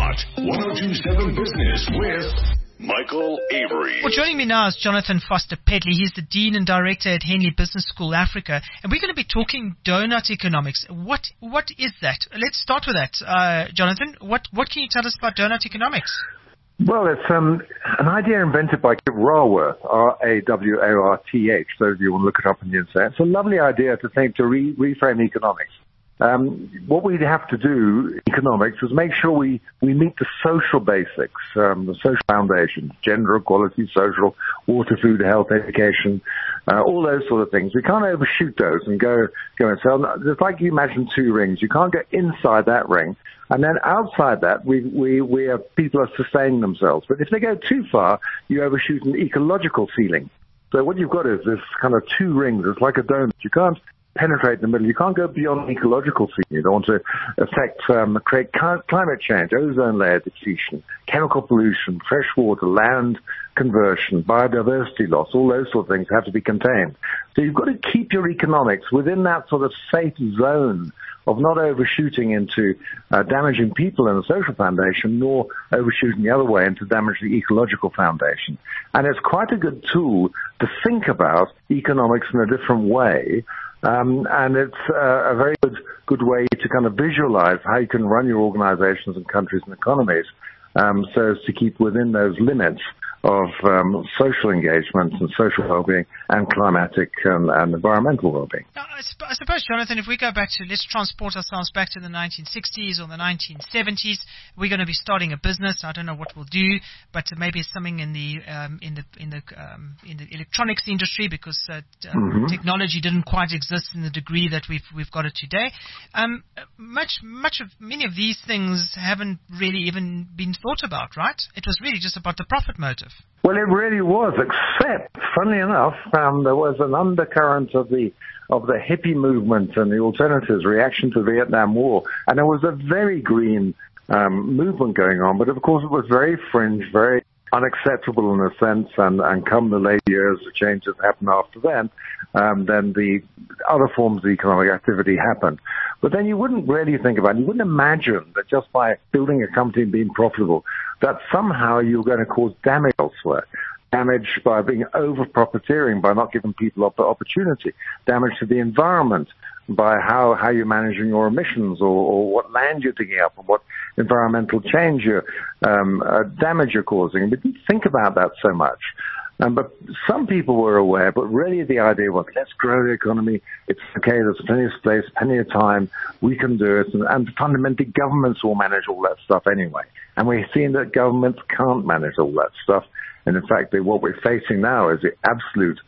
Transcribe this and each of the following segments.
Hot 102.7 Business with Michael Avery. Well, joining me now is Jonathan Foster Pedley. He's the Dean and Director at Henley Business School Africa. And we're going to be talking donut economics. What is that? Let's start with that. Jonathan, what can you tell us about donut economics? Well, it's an idea invented by Kip Raworth, R-A-W-O-R-T-H. Those of you want to look it up on the internet. It's a lovely idea to reframe economics. What we have to do in economics is make sure we meet the social basics, the social foundations, gender equality, social, water, food, health, education, all those sort of things. We can't overshoot those and go and sell. It's like you imagine two rings. You can't get inside that ring. And then outside that, we have people are sustaining themselves. But if they go too far, you overshoot an ecological ceiling. So what you've got is this kind of two rings. It's like a donut. You can't penetrate the middle. You can't go beyond the ecological ceiling. You don't want to create climate change, ozone layer depletion, chemical pollution, fresh water, land conversion, biodiversity loss. All those sort of things have to be contained. So you've got to keep your economics within that sort of safe zone of not overshooting into damaging people in the social foundation, nor overshooting the other way into damage the ecological foundation. And it's quite a good tool to think about economics in a different way. And it's a very good way to kind of visualize how you can run your organizations and countries and economies so as to keep within those limits of social engagement and social well-being and climatic and environmental well-being. Now, I suppose, Jonathan, if we go back to, let's transport ourselves back to the 1960s or the 1970s, we're going to be starting a business. I don't know what we'll do, but maybe something in the electronics industry, because technology didn't quite exist in the degree that we've got it today. Many of these things haven't really even been thought about, right? It was really just about the profit motive. Well, it really was, except, funnily enough, there was an undercurrent of the hippie movement and the alternatives reaction to the Vietnam War, and there was a very green movement going on, but of course it was very fringe, very unacceptable in a sense, and come the late years, the changes happened after then the other forms of economic activity happened. But then you wouldn't really think about it. You wouldn't imagine that just by building a company and being profitable, that somehow you're going to cause damage elsewhere. Damage by being over-profiteering, by not giving people opportunity. Damage to the environment by how you're managing your emissions or what land you're digging up and what environmental change damage you're causing. We didn't think about that so much. But some people were aware, but really the idea was, let's grow the economy. It's okay, there's plenty of space, plenty of time, we can do it. And fundamentally, governments will manage all that stuff anyway. And we're seeing that governments can't manage all that stuff. And in fact, what we're facing now is the absolute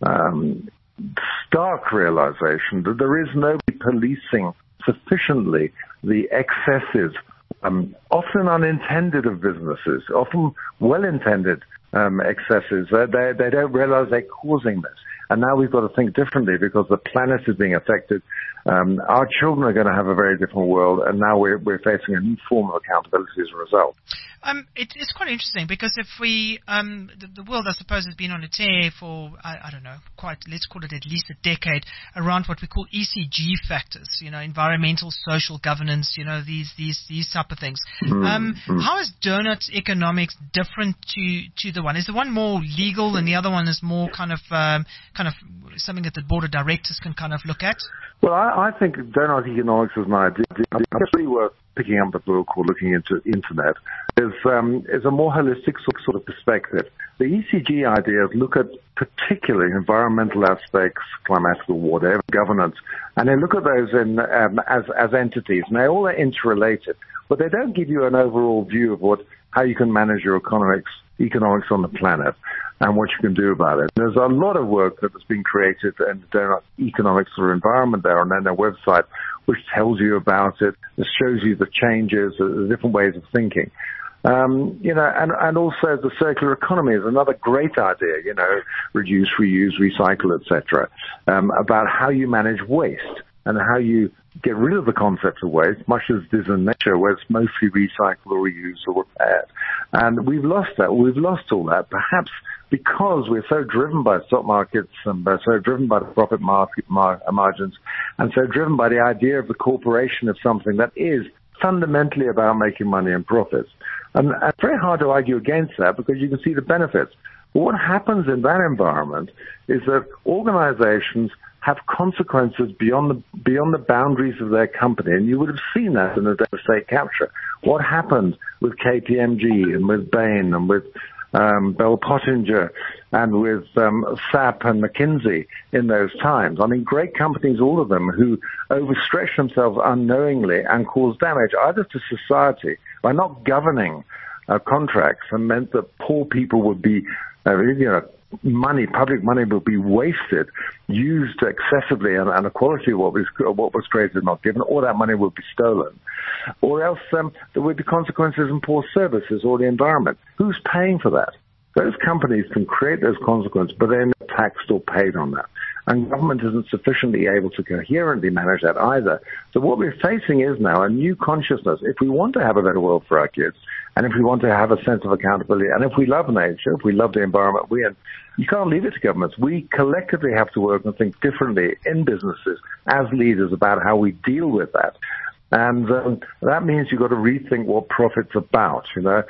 stark realization that there is nobody policing sufficiently the excesses, often unintended of businesses, often well-intended excesses. They don't realize they're causing this. And now we've got to think differently because the planet is being affected. Our children are going to have a very different world, and now we're facing a new form of accountability as a result. It's quite interesting because if we, the world, I suppose, has been on a tear for, I don't know, let's call it at least a decade, around what we call ECG factors, environmental, social governance, these type of things. How is donut economics different to the one? Is the one more legal and the other one is more kind of something that the board of directors can kind of look at? Well, I think donut economics is an idea. It's really worth picking up the book or looking into internet. Is a more holistic sort of perspective. The ECG ideas look at particularly environmental aspects, climatic or whatever, governance, and they look at those as entities, and they all are interrelated. But they don't give you an overall view of how you can manage your economics on the planet and what you can do about it. There's a lot of work that has been created in donut economics or environment there, and then their website, which tells you about it, it shows you the changes, the different ways of thinking. And also the circular economy is another great idea, reduce, reuse, recycle, etc., about how you manage waste and how you get rid of the concept of waste, much as it is in nature, where it's mostly recycled or reused or repaired. And we've lost that. We've lost all that, perhaps because we're so driven by stock markets and so driven by the profit margins and so driven by the idea of the corporation of something that is fundamentally about making money and profits. And it's very hard to argue against that because you can see the benefits. But what happens in that environment is that organizations have consequences beyond the boundaries of their company. And you would have seen that in the state capture. What happened with KPMG and with Bain and with Bell Pottinger and with SAP and McKinsey in those times. I mean, great companies, all of them, who overstretched themselves unknowingly and caused damage either to society by not governing contracts, and meant that poor people would be, public money would be wasted, used excessively, and the quality of what was created not given, or that money would be stolen. Or else there would be consequences in poor services or the environment. Who's paying for that? Those companies can create those consequences, but they're not taxed or paid on that. And government isn't sufficiently able to coherently manage that either. So what we're facing is now a new consciousness. If we want to have a better world for our kids, and if we want to have a sense of accountability, and if we love nature, if we love the environment we're in, you can't leave it to governments. We collectively have to work and think differently in businesses as leaders about how we deal with that. And that means you've got to rethink what profit's about. There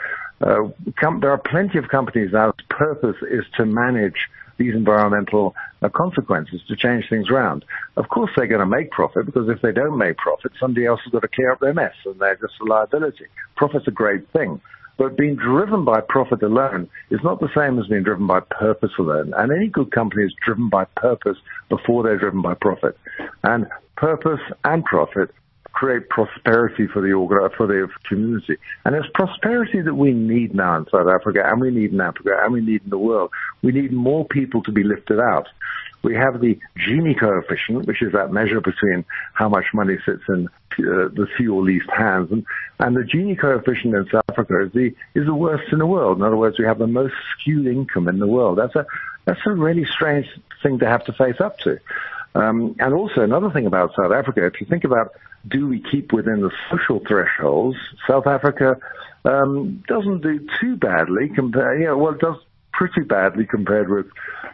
are plenty of companies now whose purpose is to manage these environmental consequences, to change things around. Of course, they're going to make profit, because if they don't make profit, somebody else has got to clear up their mess, and they're just a liability. Profit's a great thing. But being driven by profit alone is not the same as being driven by purpose alone. And any good company is driven by purpose before they're driven by profit. And purpose and profit create prosperity for the community. And it's prosperity that we need now in South Africa, and we need in Africa, and we need in the world. We need more people to be lifted out. We have the Gini coefficient, which is that measure between how much money sits in the few or least hands. And the Gini coefficient in South Africa is the worst in the world. In other words, we have the most skewed income in the world. That's a really strange thing to have to face up to. And also another thing about South Africa, if you think about, do we keep within the social thresholds, South Africa doesn't do too badly it does pretty badly compared with,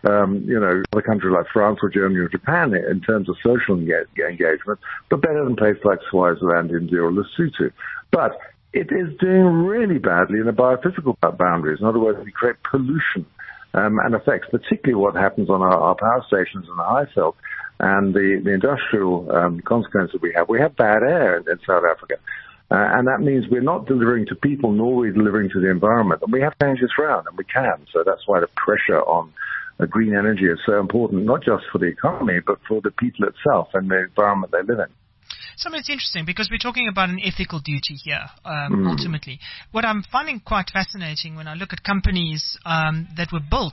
other countries like France or Germany or Japan in terms of social engagement, but better than places like Swaziland, India or Lesotho. But it is doing really badly in the biophysical boundaries. In other words, we create pollution and effects, particularly what happens on our power stations and the high veld and the industrial consequences we have. We have bad air in South Africa. And that means we're not delivering to people, nor are we delivering to the environment. And we have to change this around, and we can. So that's why the pressure on green energy is so important, not just for the economy, but for the people itself and the environment they live in. So it's interesting because we're talking about an ethical duty here, ultimately. What I'm finding quite fascinating when I look at companies that were built,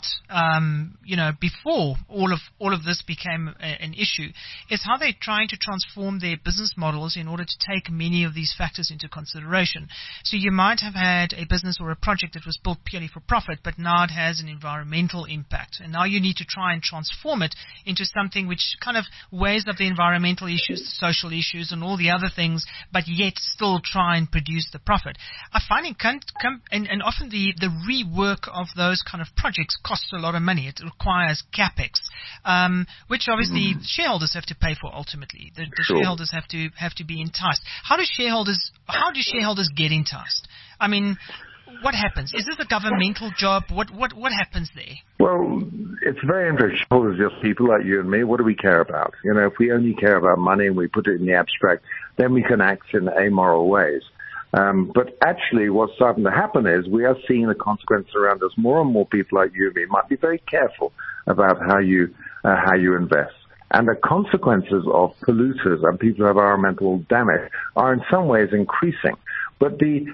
before all of this became an issue, is how they're trying to transform their business models in order to take many of these factors into consideration. So you might have had a business or a project that was built purely for profit, but now it has an environmental impact. And now you need to try and transform it into something which kind of weighs up the environmental issues, the social issues, and all the other things, but yet still try and produce the profit. I find and often the rework of those kind of projects costs a lot of money. It requires capex, which obviously shareholders have to pay for ultimately. The shareholders have to be enticed. How do shareholders get enticed? I mean, what happens? Is this a governmental job? What happens there? Well, it's very interesting. Shareholders are just people like you and me. What do we care about? If we only care about money and we put it in the abstract, then we can act in amoral ways. But actually what's starting to happen is we are seeing the consequences around us. More and more people like you and me might be very careful about how you invest. And the consequences of polluters and people who have environmental damage are in some ways increasing. But the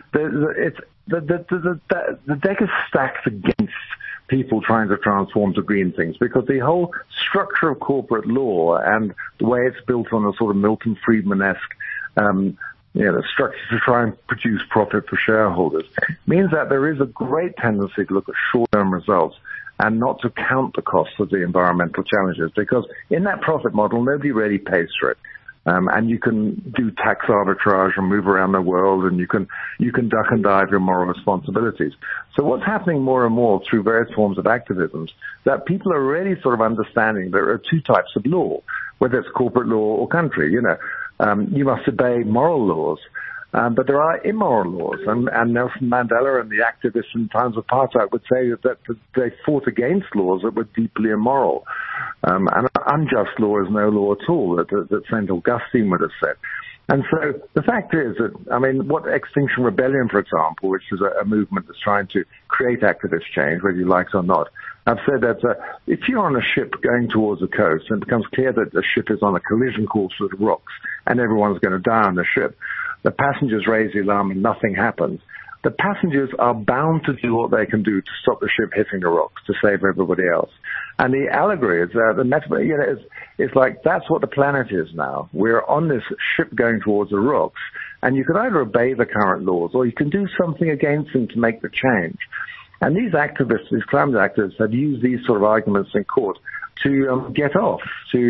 deck is stacked against people trying to transform to green things, because the whole structure of corporate law and the way it's built on a sort of Milton Friedman-esque structure to try and produce profit for shareholders means that there is a great tendency to look at short-term results and not to count the costs of the environmental challenges, because in that profit model, nobody really pays for it. And you can do tax arbitrage and move around the world, and you can duck and dive your moral responsibilities. So what's happening more and more through various forms of activisms, that people are really sort of understanding there are two types of law, whether it's corporate law or country. You must obey moral laws. But there are immoral laws, and Nelson Mandela and the activists in times of apartheid would say that they fought against laws that were deeply immoral. And an unjust law is no law at all, that St. Augustine would have said. And so the fact is that, what Extinction Rebellion, for example, which is a movement that's trying to create activist change, whether you like it or not, I've said that if you're on a ship going towards the coast and it becomes clear that the ship is on a collision course with rocks and everyone's going to die on the ship, the passengers raise the alarm and nothing happens. The passengers are bound to do what they can do to stop the ship hitting the rocks to save everybody else. And the allegory is the metaphor, it's like that's what the planet is now. We're on this ship going towards the rocks, and you can either obey the current laws or you can do something against them to make the change. And these activists, these climate activists, have used these sort of arguments in court to get off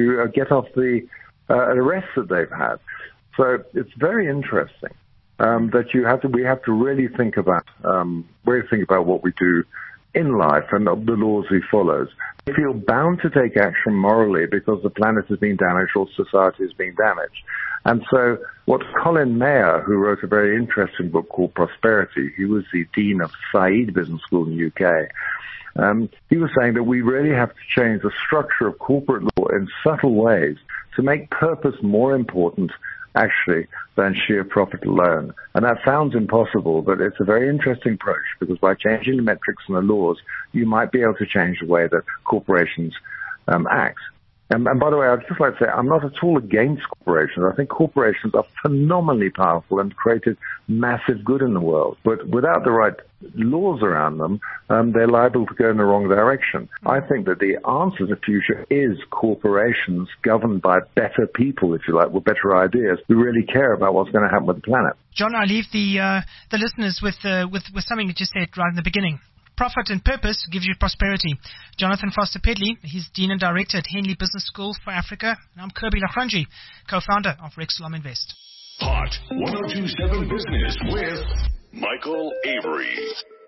the arrests that they've had. So it's very interesting. That we have to really think about what we do in life and the laws we follow. We feel bound to take action morally because the planet has been damaged or society has been damaged. And so what Colin Mayer, who wrote a very interesting book called Prosperity, he was the dean of Said Business School in the UK, he was saying that we really have to change the structure of corporate law in subtle ways to make purpose more important actually than sheer profit alone. And that sounds impossible, but it's a very interesting approach because by changing the metrics and the laws, you might be able to change the way that corporations act. And by the way, I'd just like to say, I'm not at all against corporations. I think corporations are phenomenally powerful and created massive good in the world. But without the right laws around them, they're liable to go in the wrong direction. I think that the answer to the future is corporations governed by better people, if you like, with better ideas, who really care about what's going to happen with the planet. John, I leave the listeners with something that you said right in the beginning. Profit and purpose gives you prosperity. Jonathan Foster Pedley, he's Dean and Director at Henley Business School for Africa. And I'm Kirby Lafranji, co-founder of Rexelom Invest. Hot 102.7 Business with Michael Avery.